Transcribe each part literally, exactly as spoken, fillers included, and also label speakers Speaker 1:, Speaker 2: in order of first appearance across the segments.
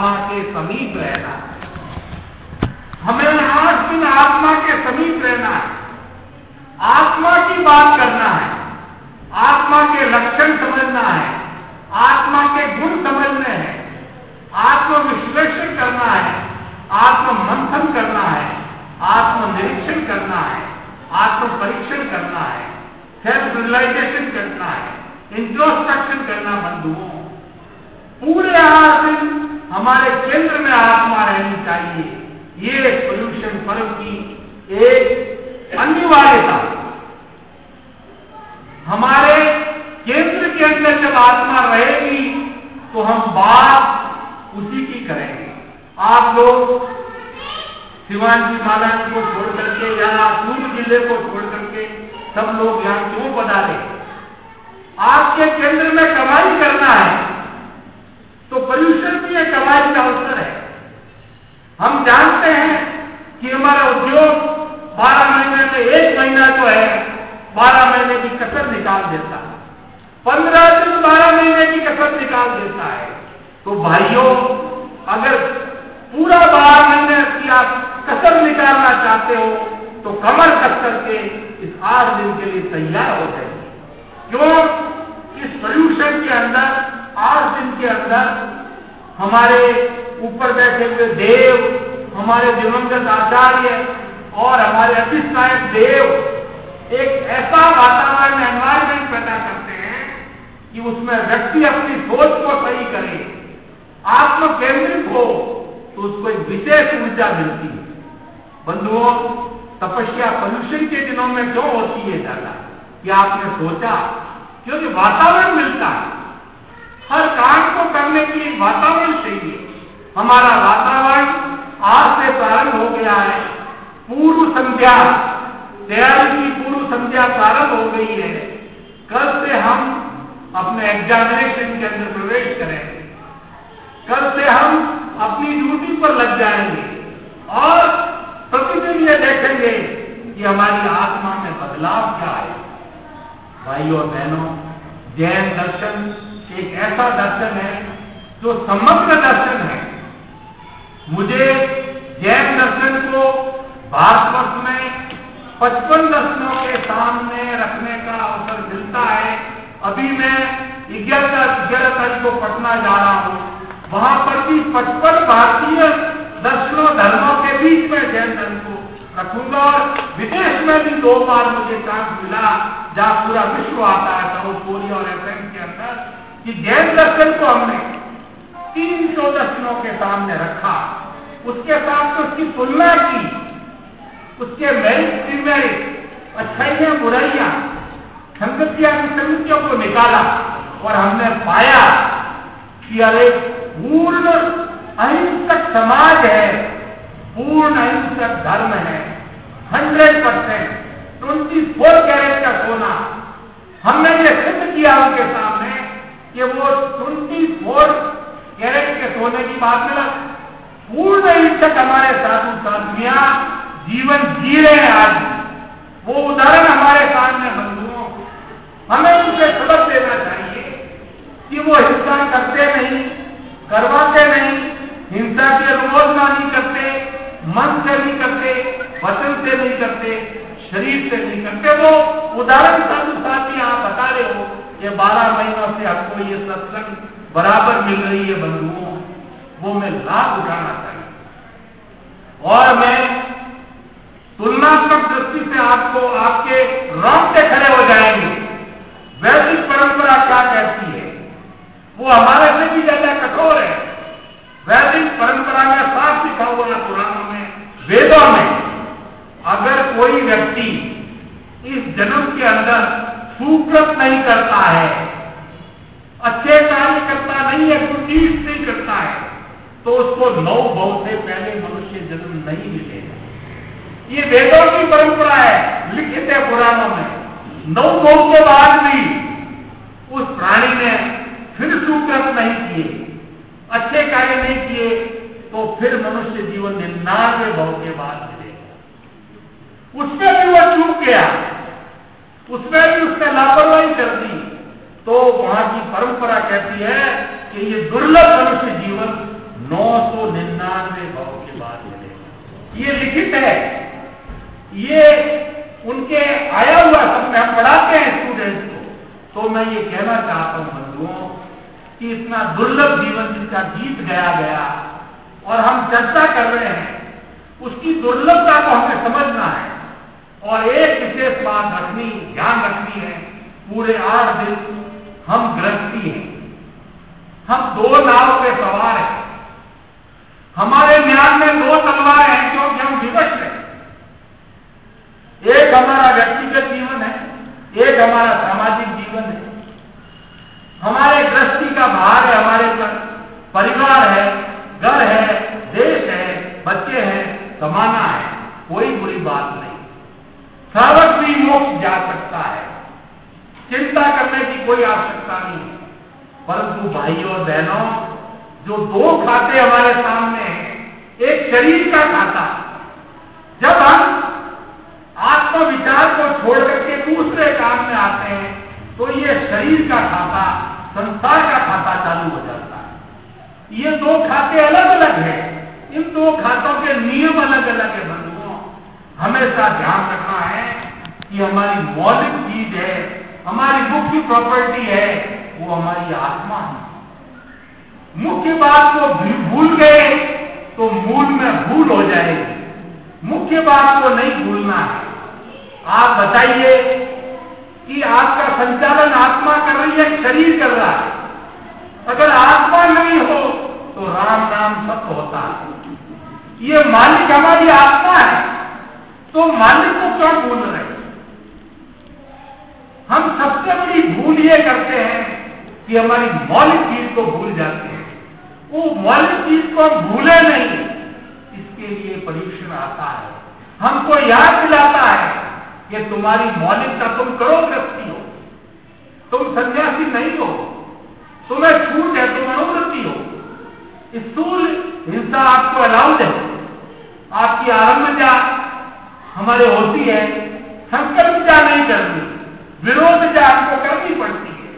Speaker 1: आत्मा के समीप रहना है। हमें आठ दिन आत्मा के समीप रहना है, आत्मा की बात करना है, आत्मा के लक्षण समझना है, आत्मा के गुण समझने हैं, आत्म विश्लेषण करना है, आत्म मंथन करना है, आत्म निरीक्षण करना है, आत्म परीक्षण करना है, सेल्फ रियलाइजेशन करना है, इंट्रोस्पेक्शन करना। बंधुओं, पूरे आठ दिन हमारे केंद्र में आत्मा रहनी चाहिए। ये सोल्यूशन पर्व की एक अनिवार्यता। हमारे केंद्र के अंदर जब आत्मा रहेगी तो हम बात उसी की करेंगे। आप लोग शिवांगी माला को छोड़ करके या सूर्य जिले को छोड़ करके सब लोग यहां क्यों पधारे? आपके केंद्र में कमाई करना है तो पर्यूषण की यह कमाई का अवसर है। हम जानते हैं कि हमारा उद्योग बारह महीने में एक महीना जो है बारह महीने की कसर निकाल देता है, पंद्रह दिन बारह महीने की कसर निकाल देता है। तो भाइयों, अगर पूरा बारह महीने की आप कसर निकालना चाहते हो तो कमर कस करके इस आठ दिन के लिए तैयार हो जाइए। क्यों? इस पर्यूषण के अंदर आठ दिन के अंदर हमारे ऊपर बैठे हुए देव, हमारे दिवंगत आचार्य और हमारे अधिष्ठायक देव एक ऐसा वातावरण एनवायरमेंट पैदा करते हैं कि उसमें व्यक्ति अपनी सोच को सही करे, आत्म केंद्रित हो तो उसको एक विशेष ऊर्जा मिलती है। बंधुओं, तपस्या पर्यूषण के दिनों में क्यों होती है ज्यादा? कि आपने सोचा, क्योंकि वातावरण मिलता है। हर काम को करने के लिए वातावरण चाहिए। हमारा वातावरण आज से प्रारंभ हो गया है। पूर्व संध्या, तैयारी की पूर्व संध्या प्रारंभ हो गई है। कल से हम अपने एग्जामिनेशन के अंदर प्रवेश करेंगे। कल से हम अपनी ड्यूटी पर लग जाएंगे और प्रतिदिन ये देखेंगे कि हमारी आत्मा में बदलाव क्या है। भाइयों और बहनों, जैन दर्शन एक ऐसा दर्शन है जो समग्र दर्शन है। मुझे जैन दर्शन को भारतवर्ष में पचपन दर्शनों के सामने रखने का अवसर मिलता है। अभी मैं ग्यारह ग्यारह तारीख को पटना जा रहा हूं, वहां पर भी पचपन भारतीय दर्शनों धर्मों के बीच में जैन धर्म को रखूंगा। और विदेश में भी दो बार मुझे चांस मिला जहां पूरा विश्व आता है, साउथ कोरिया और एथेंस के अंदर, कि जैन दर्शन को हमने तीन सौ दर्शनों के सामने रखा, उसके साथ तो उसकी तुलना की, उसके मेरिट डिमेरिट, अच्छाइयां बुराइयां, संगतियां विसंगतियों को निकाला और हमने पाया कि अरे पूर्ण अहिंसक समाज है, पूर्ण अहिंसक धर्म है, hundred percent twenty four carat का सोना। हमने ये सिद्ध किया उनके सामने कि वो ट्वेंटी फोर कैरेट के सोने की बात में पूर्ण अहिंसक हमारे साधु साध्वियां जीवन जी रहे हैं। आज वो उदाहरण हमारे सामने बंधुओं, हमें उनसे सबक देना चाहिए कि वो हिंसा करते नहीं, करवाते नहीं, हिंसा की अनुमोदना नहीं करते, मन से नहीं करते, वचन से नहीं करते, शरीर से नहीं करते। वो उदाहरण साधु साथी आप बता रहे हो कि बारह महीनों से आपको ये सत्संग बराबर मिल रही है बंधुओं, वो मैं लाभ उठाना चाहिए। और मैं तुलनात्मक दृष्टि से आपको आपके रोंगटे खड़े हो जाएंगे। वैदिक परंपरा क्या कहती है? वो हमारे से भी ज्यादा कठोर है। वैदिक परंपरा में साफ लिखा हुआ है पुराणों में, वेदों में, अगर कोई व्यक्ति इस जन्म के अंदर सुकृत नहीं करता है, अच्छे कार्य करता नहीं है, कुटीस नहीं करता है, तो उसको नौ भव से पहले मनुष्य जन्म नहीं मिलेगा। ये वेदों की परंपरा है, लिखित है पुराणों में। नौ भव के बाद भी उस प्राणी ने फिर सुकृत नहीं किए, अच्छे कार्य नहीं किए, तो फिर मनुष्य जीवन निन्यानवे भव के बाद मिलेगा। उसमें भी वो चूक गया, उसमें भी उसने लापरवाही कर दी, तो वहां की परंपरा कहती है कि ये दुर्लभ मनुष्य जीवन नौ सौ निन्यानवे भाव के बाद मिलेगा। ये लिखित है, ये उनके आया हुआ सब हम पढ़ाते हैं स्टूडेंट्स को। तो मैं ये कहना चाहता हूं बंधुओं कि इतना दुर्लभ जीवन जिसका जीत गया गया और हम चर्चा कर रहे हैं, उसकी दुर्लभता को हमें समझना है। और एक विशेष बात रखनी, ध्यान रखनी है, पूरे आठ दिन हम गृहस्थी हैं, हम दो नाव पे सवार हैं, हमारे म्यान में दो तलवारें हैं क्योंकि हम विवश हैं। एक हमारा व्यक्तिगत जीवन है, एक हमारा सामाजिक जीवन है। हमारे गृहस्थी का भार है, हमारे पर परिवार है, घर है, देश है, बच्चे हैं, कमाना है, कोई बुरी बात नहीं। श्रावक भी मोक्ष जा सकता है, चिंता करने की कोई आवश्यकता नहीं है। परंतु भाइयों और बहनों, जो दो खाते हमारे सामने हैं, एक शरीर का खाता, जब हम आत्मविचार को छोड़ करके दूसरे काम में आते हैं तो ये शरीर का खाता, संसार का खाता चालू हो जाता है। ये दो खाते अलग अलग हैं, इन दो खातों के नियम अलग अलग है बंधुओं। हमेशा ध्यान रखना है कि हमारी मौलिक चीज है, हमारी मुख्य प्रॉपर्टी है, वो हमारी आत्मा है। मुख्य बात को भूल गए तो मूल में भूल हो जाएगी। मुख्य बात को नहीं भूलना है। आप बताइए कि आपका संचालन आत्मा कर रही है, शरीर कर रहा है। अगर आत्मा नहीं हो तो राम नाम सत्य होता है। ये मालिक हमारी आत्मा है, तो मालिक को क्यों भूल रहे? हम सबसे बड़ी भूल ये करते हैं कि हमारी मौलिक चीज को भूल जाते हैं। वो मौलिक चीज को भूले नहीं, इसके लिए परीक्षण आता है, हमको याद दिलाता है कि तुम्हारी मौलिकता, तुम करो गृहस्थी हो, तुम सन्यासी नहीं हो, तुम्हें छूट है, तुम अनुवृत्ति हो। स्थूल हिंसा आपको अलाउड है, आपकी आरम्भजा हमारे होती है, संकल्पजा नहीं करनी, विरोधजा आपको करनी पड़ती है।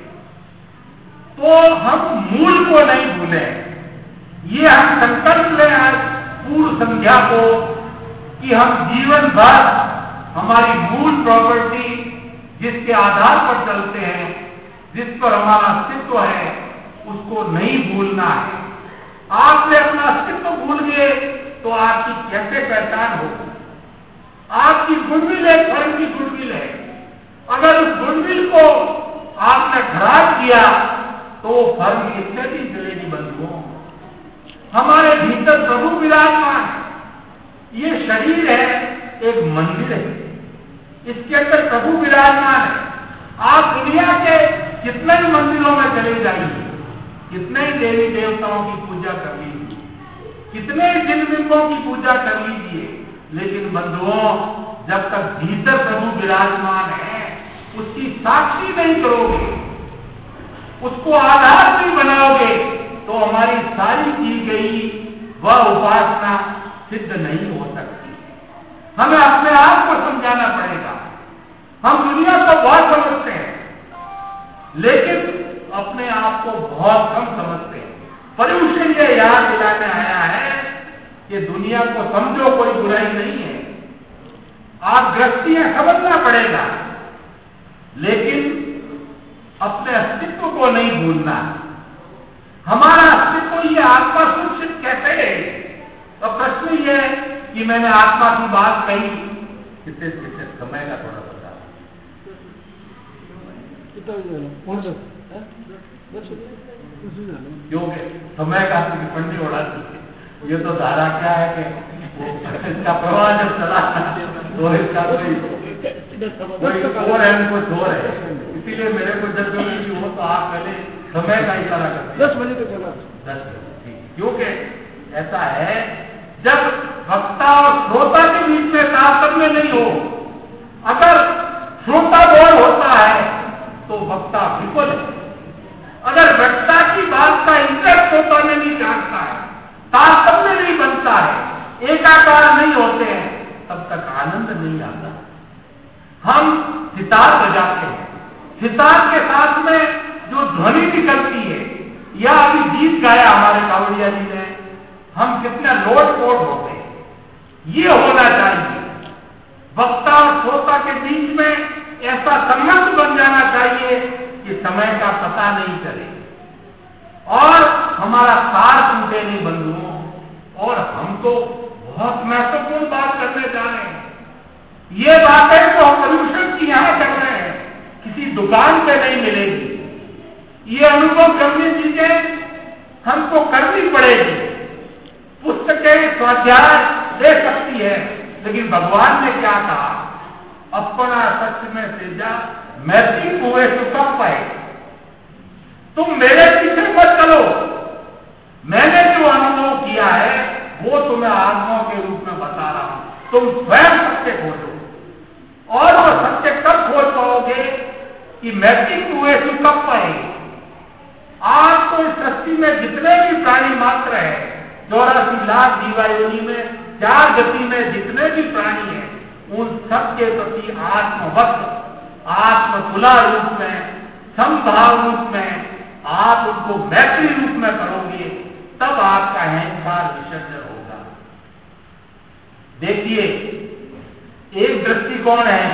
Speaker 1: तो हम मूल को नहीं भूले। ये हम संकल्प लें आज पूर्व संध्या को कि हम जीवन भर हमारी मूल प्रॉपर्टी, जिसके आधार पर चलते हैं, जिस पर हमारा अस्तित्व है, उसको नहीं भूलना है। आपने अपना अस्तित्व भूल गए तो आपकी कैसे पहचान होगी? आपकी गुडविल एक फर्म की गुडविल है, अगर उस गुडविल को आपने खराब किया तो वो फर्म कितने दिन चलेगी बंधुओं? हमारे भीतर प्रभु विराजमान है। ये शरीर है, एक मंदिर है, इसके अंदर प्रभु विराजमान है। आप दुनिया के कितने ही मंदिरों में चले जाइए, कितने ही देवी देवताओं की पूजा कर लीजिए, कितने ही जिन बिंबों की पूजा कर लीजिए, लेकिन बंधुओं, जब तक भीतर प्रभु विराजमान है, उसकी साक्षी नहीं करोगे, उसको आधार नहीं बनाओगे, तो हमारी सारी की गई वह उपासना सिद्ध नहीं हो सकती। हमें अपने आप को समझाना पड़ेगा। हम दुनिया को बहुत समझते हैं, लेकिन अपने आप को बहुत कम समझते हैं। पर्युषण ये याद दिलाने आया है कि दुनिया को समझो, कोई बुराई नहीं है। आप गृहस्थी समझना पड़ेगा, लेकिन अपने अस्तित्व को नहीं भूलना। हमारा अस्तित्व ये आत्मा सुरक्षित कैसे है? तो प्रश्न ये है कि मैंने आत्मा की बात कही, कितने कितने समय का थोड़ा बता क्योंकि समय का पंडी उड़ा दी। ये तो धारा क्या है कि इसका प्रवाह जब चला तो इसका कोई और है, कुछ और है। इसीलिए मेरे को जब जो हो तो आप पहले समय का इशारा करते दस बजे तक चला दस बजे, क्योंकि ऐसा है जब वक्ता और श्रोता के बीच में तारतम्य नहीं हो। अगर श्रोता बोल होता है तो वक्ता विफल है। अगर वक्ता की बात का इंटरेस्ट श्रोता में नहीं जानता है, तारतम्य नहीं बनता है, एकाकार नहीं होते हैं, तब तक आनंद नहीं आता। हम सितार बजाते हैं, सितार के साथ में जो ध्वनि निकलती है, या अभी गीत गाया हमारे कावड़िया जी ने हम कितने लोटपोट हो गए। ये होना चाहिए, वक्ता और श्रोता के बीच में ऐसा संबंध बन जाना चाहिए कि समय का पता नहीं चले और हमारा सार टूटे नहीं बंधुओं। और हम तो बहुत महत्वपूर्ण बात करने जा रहे हैं। ये बातें तो हम पॉल्यूशन की यहां कर रहे हैं, किसी दुकान पे नहीं मिलेगी। ये अनुभव करनी चीजें हमको करनी पड़ेगी। पुस्तकें स्वाध्याय दे सकती है, लेकिन भगवान ने क्या कहा, अपना सत्य में तेजा मैत्री हुए सुखम पाए। तुम मेरे पीछे मत चलो, मैंने जो अनुभव किया है वो तुम्हें आत्माओं के रूप में बता रहा हूं। तुम स्वयं सत्य खोजो और वो सत्य कब खोज पाओगे कि मैत्री हुए सुखम पाए। आपको इस सृष्टि में जितने भी प्राणी मात्र है, चौरासी लाख जीवा योनि में चार गति में जितने भी प्राणी हैं, उन सब के प्रति आत्मवत आत्मतुला रूप में समभाव रूप में आप उनको मैत्री रूप में करोगे, तब आपका अहंकार विसर्जन होगा। देखिए, एक दृष्टिकोण है,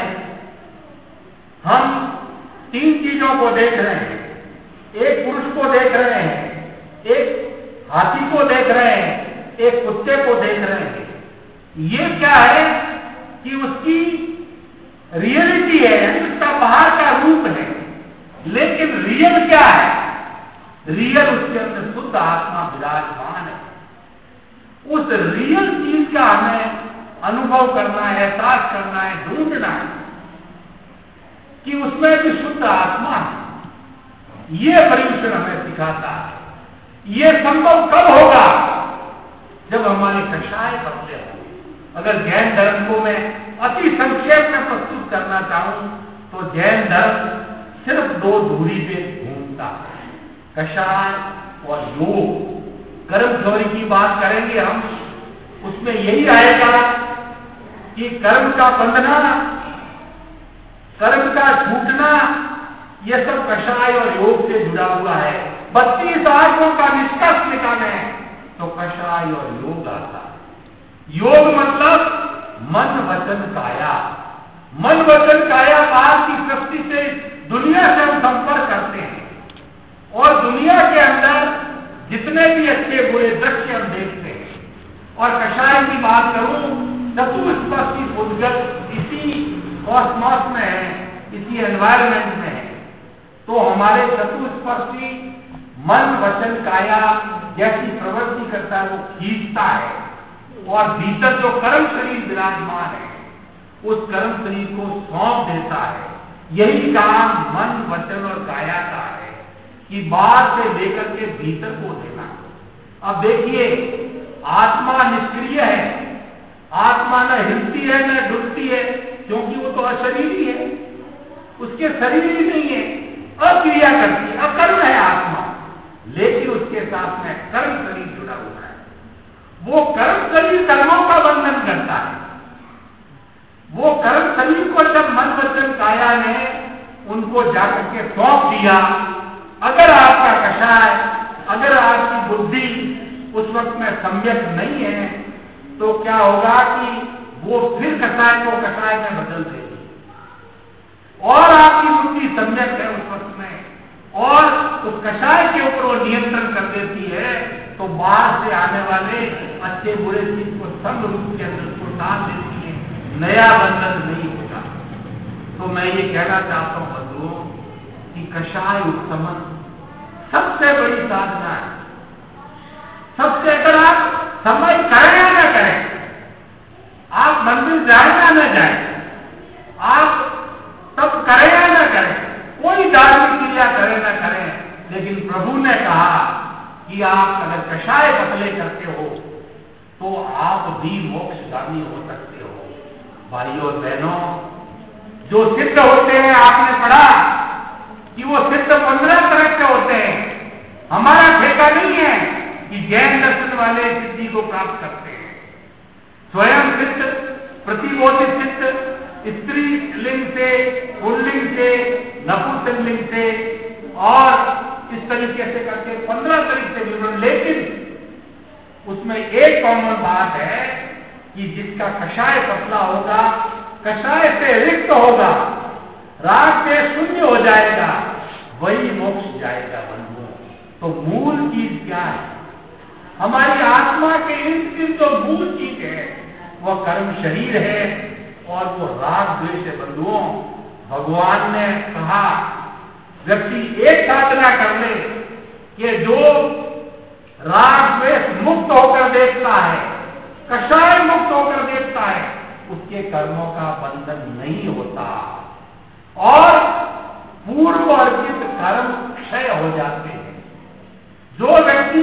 Speaker 1: हम तीन चीजों को देख रहे हैं। एक पुरुष को देख रहे हैं, एक हाथी को देख रहे हैं, एक कुत्ते को देख रहे हैं। ये क्या है कि उसकी रियलिटी है, उसका बाहर का रूप है, लेकिन रियल क्या है? रियल उसके अंदर शुद्ध आत्मा विराजमान है। उस रियल चीज का हमें अनुभव करना है, एहसास करना है, ढूंढना है कि उसमें भी शुद्ध आत्मा है। ये परीक्षण हमें सिखाता है। ये संभव कब होगा? जब हमारे कषाय बदले होंगे। अगर जैन धर्म को मैं अति संक्षेप में प्रस्तुत करना चाहूं तो जैन धर्म सिर्फ दो दूरी पे घूमता है, कषाय और योग। कर्म थ्योरी की बात करेंगे हम, उसमें यही आएगा कि कर्म का बंधना, कर्म का छूटना, यह सब कषाय और योग से जुड़ा हुआ है। बत्तीस आठों का निष्कर्ष निकाले तो कषाय और योग आता है। योग मतलब मन वचन काया। मन वचन काया बाहर की सृष्टि से, दुनिया से हम संपर्क करते हैं और दुनिया के अंदर जितने भी अच्छे बुरे दृश्य हम देखते हैं। और कषाय की बात करूं, चतुष्पदी उद्गत इसी कॉस्मॉस में है, इसी एनवायरमेंट में है। तो हमारे चतुष्पदी मन वचन काया जैसी प्रवृत्ति करता है, वो खींचता है और भीतर जो कर्म शरीर विराजमान है, उस कर्म शरीर को सौंप देता है। यही काम मन वचन और काया का है कि बाहर से लेकर के भीतर को देना। अब देखिए, आत्मा निष्क्रिय है, आत्मा न हिलती है न डुलती है, क्योंकि वो तो अशरीरी है, उसके शरीर ही नहीं है, अक्रिया करती है, अकर्म है आत्मा। लेकिन उसके साथ में कर्म शरीर जुड़ा हुआ है। वो कर्म शरीर कर्मों का बंधन करता है। वो कर्म शरीर को जब मन वचन काया ने उनको जाकर के सौंप दिया, अगर आपका कषाय, अगर आपकी बुद्धि उस वक्त में सम्यक नहीं है, तो क्या होगा कि वो फिर कषाय को कषाय में बदल देगी। और आपकी बुद्धि सम्यक है उस वक्त में, और उस कषाय के ऊपर वो नियंत्रण कर देती है, तो बाहर से आने वाले अच्छे बुरे चीज को संग रूप के अंदर को डाल देती है, नया बंधन नहीं होता। तो मैं ये कहना चाहता हूं बंधुओं कि कषाय उत्समन सबसे बड़ी साधना है। सबसे, अगर आप समय करें या न करें, आप मंदिर जाए या न जाए, आप सब करें या न करें, कोई धार्मिक क्रिया करें न करें, लेकिन प्रभु ने कहा कि आप अगर कषाय बदले करते हो तो आप भी मोक्षगामी हो सकते हो। भाइयों और बहनों, जो सिद्ध होते हैं, आपने पढ़ा कि वो सिद्ध पंद्रह तरह के होते हैं। हमारा ठेका नहीं है कि जैन दर्शन वाले सिद्धि को प्राप्त करते हैं। स्वयं सिद्ध, प्रतिबोधित सिद्ध, स्त्री लिंग से, पुल्लिंग से, नपुंसकलिंग से, और इस तरीके से करके पंद्रह तरीके से विवरण। लेकिन उसमें एक कॉमन बात है कि जिसका कषाय पतला होगा, कषाय से रिक्त होगा, राग से शून्य हो जाएगा, वही मोक्ष जाएगा बंधुओं। तो मूल चीज क्या है? हमारी आत्मा के इंस्टिंक्ट जो मूल चीज है वह कर्म शरीर है और वो राग द्वेष है बंधुओं। भगवान ने कहा व्यक्ति एक साधना कर ले कि जो राग द्वेष मुक्त होकर देखता है, कषाय मुक्त होकर देखता है, उसके कर्मों का बंधन नहीं होता और पूर्व अर्जित कर्म क्षय हो जाते हैं। जो व्यक्ति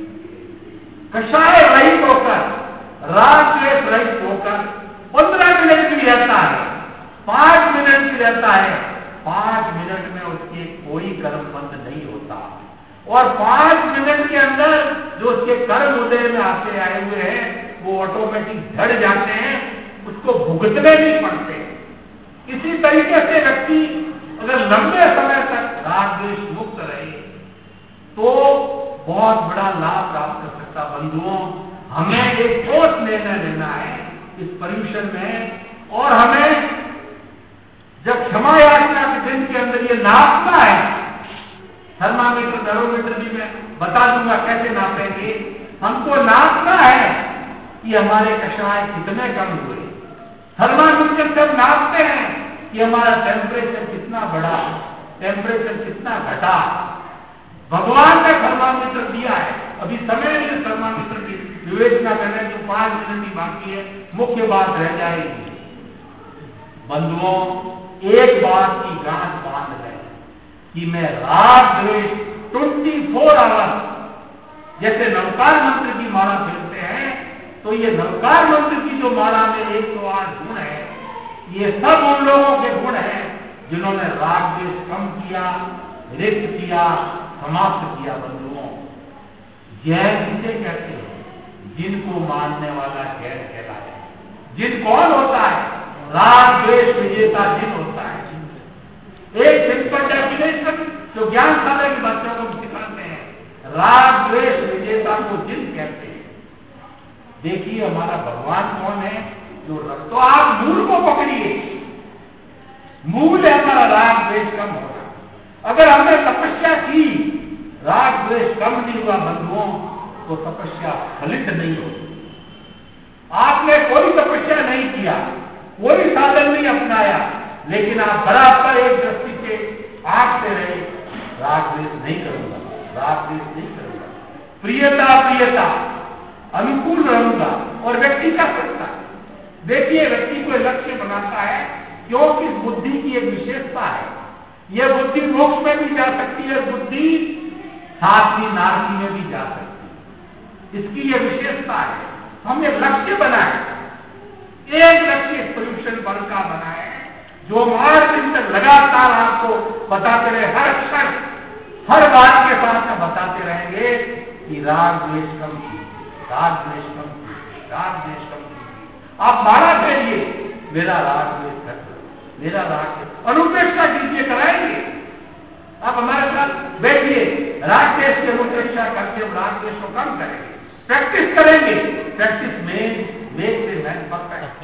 Speaker 1: कषाय रहित होकर, राग द्वेष रहित होकर पंद्रह मिनट भी रहता है, पांच मिनट भी रहता है, पांच मिनट में उसके कोई कर्म बंद नहीं होता और पांच मिनट के अंदर जो उसके कर्म उदय में आते आए हुए हैं वो ऑटोमेटिक झड़ जाते हैं, उसको भुगतने नहीं पड़ते। इसी तरीके से व्यक्ति अगर लंबे समय तक राग द्वेष मुक्त रहे तो बहुत बड़ा लाभ प्राप्त कर सकता। बंधुओं, हमें एक ठोस निर्णय लेना है इस पर्यूषण में और हमें जब क्षमा याचना के दिन के अंदर ये नापना है, थर्मामीटर बैरोमीटर भी मैं बता दूंगा कैसे नापेंगे। हमको नापना है कि हमारे कषाय कितने कम हुए। थर्मामीटर से हम नापते हैं कि हमारा टेम्परेचर कितना बढ़ा, टेम्परेचर कितना घटा। भगवान ने थर्मामीटर दिया है, अभी समय नहीं थर्मामीटर की विवेचना करने जो पांच मिनट ही बाकी है, मुख्य बात रह जाएगी। बंधुओं, एक बात की गांठ बांध है कि मैं राग द्वेष ट्वेंटी फोर आवर्स जैसे नवकार मंत्र की माला फेरते हैं तो ये नवकार मंत्र की जो माला में एक सौ आठ गुण है, ये सब उन लोगों के गुण हैं जिन्होंने राग द्वेष कम किया, रिक्त किया, समाप्त किया। बंधुओं, जैन किसे कहते हैं? जिनको मानने वाला जैन कहलाए। जिन कौन होता है? राग द्वेष विजेता जिन होता है। एक सिंपल डेफिनेशन जो ज्ञान साधना के बच्चों को सिखाते हैं, राग द्वेष विजेता को जिन कहते हैं। देखिए हमारा भगवान कौन है? जो तो आप मूल को पकड़िए, मूल है हमारा राग द्वेष कम होना। अगर हमने तपस्या की, राग द्वेष कम नहीं हुआ बंधुओं, तो तपस्या फलित नहीं होती। आपने कोई तपस्या नहीं किया, कोई साधन नहीं अपनाया, लेकिन आप बराबर एक दृष्टि से आंखते रहे, राग द्वेष नहीं करूंगा, राग द्वेष नहीं करूंगा, प्रियता प्रियता अनुकूल रहूंगा और व्यक्ति कर सकता है। देखिए व्यक्ति को लक्ष्य बनाता है क्योंकि बुद्धि की एक विशेषता है, यह बुद्धि मोक्ष में भी जा सकती है, बुद्धि सातवीं नारकी में भी जा सकती है, इसकी यह विशेषता है। हम एक लक्ष्य बनाए, एक लक्ष्य पर्यूषण बल का बनाए जो हमारे दिन तक लगातार आपको बताते रहे, हर क्षण हर बात के साथ में बताते रहेंगे कि राग द्वेष कम की, राग द्वेष कम की, राग द्वेष कम की। आप माला फेरिए, मेरा राग द्वेष घट, मेरा राग, अनुपेक्षा कीजिए, कराएंगे। आप हमारे साथ बैठिए, राग द्वेष की अनुपेक्षा करके हम राग द्वेष को कम करेंगे, प्रैक्टिस करेंगे। प्रैक्टिस में मेक से मैन परफेक्ट।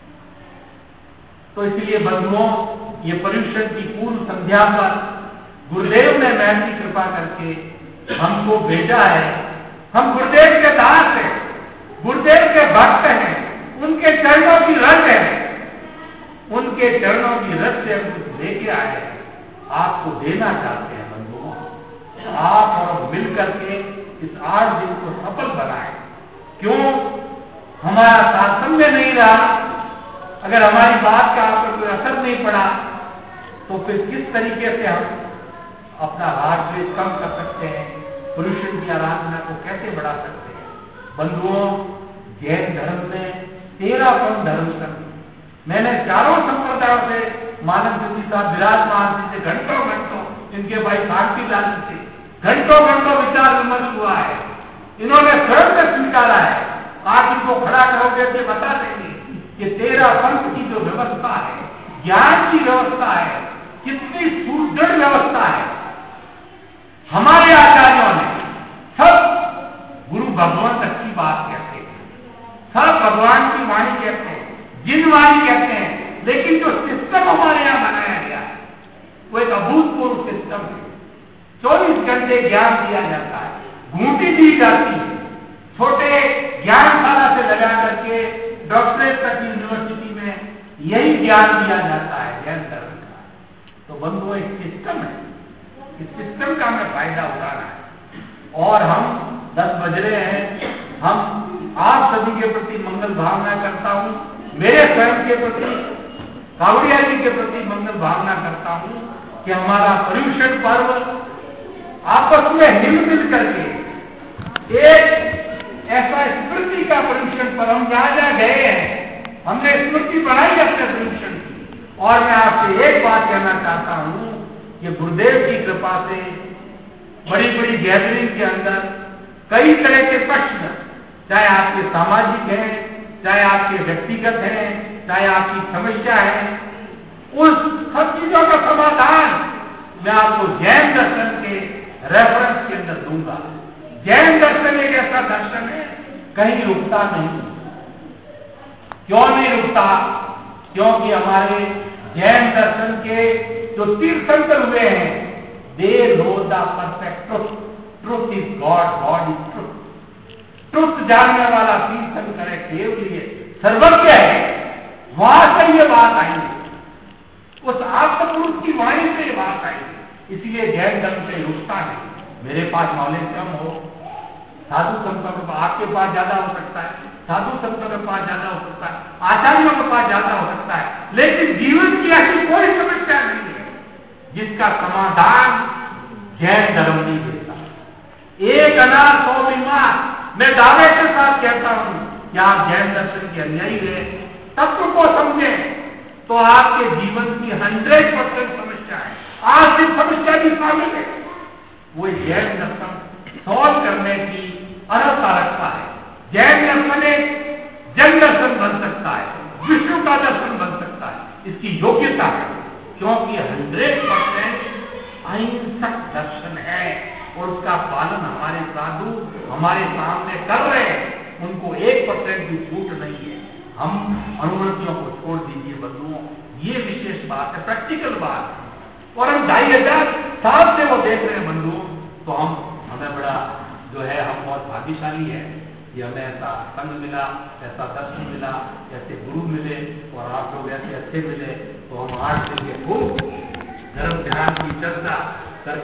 Speaker 1: तो इसलिए बंधुओं, ये पर्यूषण की पूर्व संध्या पर गुरुदेव ने महती कृपा करके हमको भेजा है। हम गुरुदेव के दास हैं, गुरुदेव के भक्त हैं, उनके चरणों की रज है, उनके चरणों की रज से हम कुछ लेके आए हैं, आपको देना चाहते हैं। बंधुओं, आप और मिल करके इस आठ दिन को सफल बनाए। क्यों? हमारा तारतम्य नहीं रहा, अगर हमारी बात का आप पर कोई असर नहीं पड़ा तो फिर किस तरीके से हम अपना राग द्वेष कम कर सकते हैं, पर्यूषण की आराधना को कैसे बढ़ा सकते हैं। बंधुओं, जैन धर्म में तेरह परम धर्म कर, मैंने चारों संप्रदायों से मानव ज्योति साहब विराजमान से घंटों घंटों, इनके भाई भारती लाल से घंटों घंटों विचार विमर्श हुआ है, इन्होंने स्वयं से स्वीकारा है। आज इनको खड़ा करोगे तो बता देंगे कि तेरह पंथ की जो व्यवस्था है, ज्ञान की व्यवस्था है, कितनी सुदृढ़ व्यवस्था है। हमारे आचार्यों ने सब गुरु भगवंत की बात कहते हैं, सब भगवान की वाणी कहते हैं, जिन वाणी कहते हैं, लेकिन जो सिस्टम हमारे यहाँ बनाया गया है वो एक अभूतपूर्व सिस्टम है। चौबीस घंटे ज्ञान दिया जाता है, घूंटी दी जाती है, छोटे ज्ञानशाला से लगा करके डॉक्टरेट तक यूनिवर्सिटी में यही ज्ञान दिया जाता है जैन धर्म का। तो बंधुओं एक सिस्टम है, इस सिस्टम का हमें फायदा उठाना है। और हम दस बज रहे हैं, हम आप सभी के प्रति मंगल भावना करता हूं, मेरे स्वयं के प्रति, कावड़िया जी के प्रति मंगल भावना करता हूं कि हमारा पर्यूषण पर्व आपस में हिल मिल करके एक ऐसा स्मृति का पर्यूषण पर्व, हम जहां जहां गए हैं हमने स्मृति बढ़ाई अपने पर्यूषण की। और मैं आपसे एक बात कहना चाहता हूं कि गुरुदेव की कृपा से बड़ी बड़ी गैदरिंग के अंदर कई तरह के प्रश्न, चाहे आपके सामाजिक हैं, चाहे आपके व्यक्तिगत हैं, चाहे आपकी समस्या है, उस सब चीजों का समाधान मैं आपको जैन दर्शन के रेफरेंस के अंदर दूंगा। जैन दर्शन एक ऐसा दर्शन है कहीं रुकता नहीं। क्यों नहीं रुकता? क्योंकि हमारे जैन दर्शन के जो तीर्थंकर हुए हैं, they know the perfect truth, truth is God, God is truth. Truth जानने वाला तीर्थंकर है, केवल सर्वज्ञ है, वहां से ये बात आई, उस आत्मपुरुष की वाणी से ये बात आई। इसलिए जैन धर्म से रुकता नहीं। मेरे पास नॉलेज कम हो, साधु संतों के पास, आपके पास ज्यादा हो सकता है, साधु संतों के पास ज्यादा हो सकता है, आचार्यों के पास ज्यादा हो सकता है, लेकिन जीवन की ऐसी कोई समस्या नहीं है जिसका समाधान जैन धर्म नहीं देता। एक अनार सौ बीमार, मैं दावे के साथ कहता हूं कि आप जैन दर्शन के अनुयायी रहे, तत्व को समझें तो आपके जीवन की हंड्रेड परसेंट समस्या है, आज सिर्फ समस्या भी शामिल है, वो जैन दर्शन सॉल्व करने की अर्हता रखता है। जैन दर्शन एक जन दर्शन बन सकता है, विष्णु का दर्शन बन सकता है, इसकी योग्यता है, क्योंकि हंड्रेड परसेंट अहिंसक दर्शन है और उसका पालन हमारे साधु हमारे सामने कर रहे हैं, उनको एक परसेंट भी छूट नहीं है। हम अनुमतियों को छोड़ दीजिए बंधुओं, ये विशेष बात है, प्रैक्टिकल बात है, और हम ढाई हजार साल से वो देख रहे हैं बंधुओं। तो हम हमें बड़ा जो है, हम बहुत भाग्यशाली है कि हमें ऐसा संग मिला, ऐसा दर्शन मिला, ऐसे गुरु मिले और आप लोग ऐसे अच्छे मिले। तो हम आज दिन के खूब धर्म ध्यान की चर्चा